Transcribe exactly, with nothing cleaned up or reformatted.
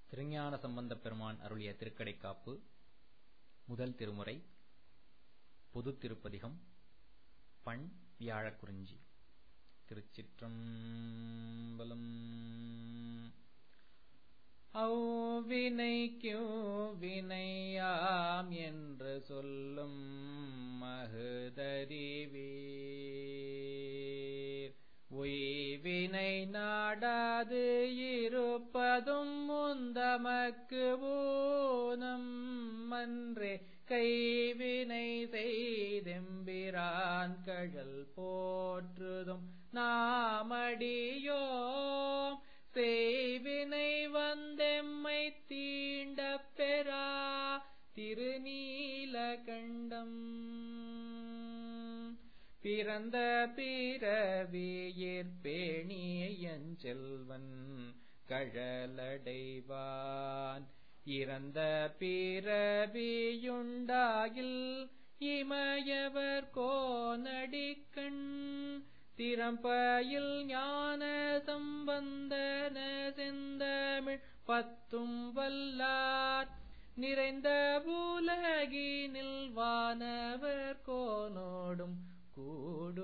திருஞான சம்பந்தப் பெருமான் அருளிய திருக்கடைக்காப்பு முதல் திருமுறை பொதுத் திருப்பதிகம் பண் வியாழக்குறிஞ்சி. திருச்சிற்றம்பலம். அவ்வினைக்கு வினையாம் என்று சொல்லும் மகுதறிவீர். உய்வினை நாடாது இருப்பதும் முந்தமக்கு ஊனம் அன்றே. கைவினை செய்தெம்பிரான் கழல் போற்றுதும் நாமடியோம். செய்வினை வந்தெம்மை தீண்ட பெறா திருநீலகண்டம். பிறந்த பிறவியிற் பேணியன் செல்வன் கழலடைவான். இறந்த பிறவியுண்டாகில் இமயவர் கோனடிக்கண். திறம்பயில் ஞான சம்பந்தன செந்தமிழ் பத்தும் வல்லார். நிறைந்த உலகினில் வானவர் கோனோடும் கூடியிருப்பர்.